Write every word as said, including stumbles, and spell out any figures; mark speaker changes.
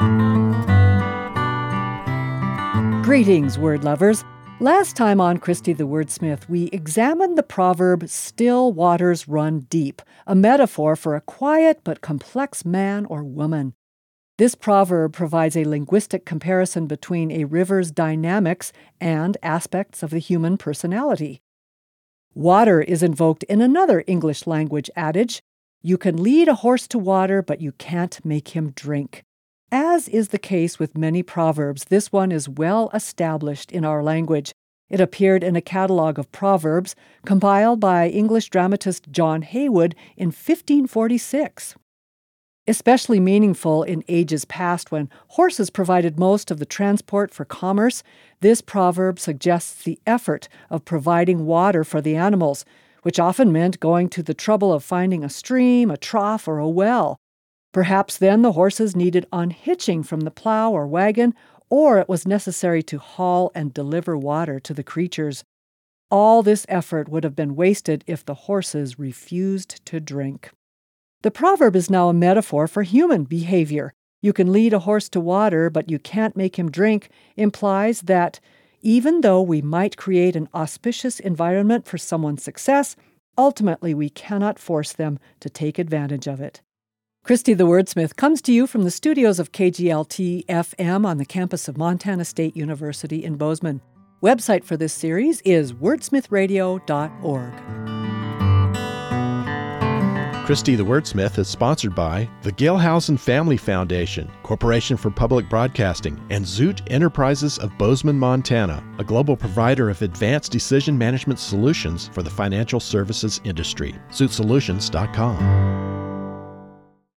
Speaker 1: Greetings, word lovers. Last time on Christy the Wordsmith, we examined the proverb, "Still waters run deep," a metaphor for a quiet but complex man or woman. This proverb provides a linguistic comparison between a river's dynamics and aspects of the human personality. Water is invoked in another English language adage, "You can lead a horse to water, but you can't make him drink." As is the case with many proverbs, this one is well established in our language. It appeared in a catalog of proverbs compiled by English dramatist John Heywood in fifteen forty-six. Especially meaningful in ages past when horses provided most of the transport for commerce, this proverb suggests the effort of providing water for the animals, which often meant going to the trouble of finding a stream, a trough, or a well. Perhaps then the horses needed unhitching from the plow or wagon, or it was necessary to haul and deliver water to the creatures. All this effort would have been wasted if the horses refused to drink. The proverb is now a metaphor for human behavior. "You can lead a horse to water, but you can't make him drink," implies that even though we might create an auspicious environment for someone's success, ultimately we cannot force them to take advantage of it. Christy the Wordsmith comes to you from the studios of K G L T F M on the campus of Montana State University in Bozeman. Website for this series is wordsmith radio dot org.
Speaker 2: Christy the Wordsmith is sponsored by the Gailhausen Family Foundation, Corporation for Public Broadcasting, and Zoot Enterprises of Bozeman, Montana, a global provider of advanced decision management solutions for the financial services industry. zoot solutions dot com.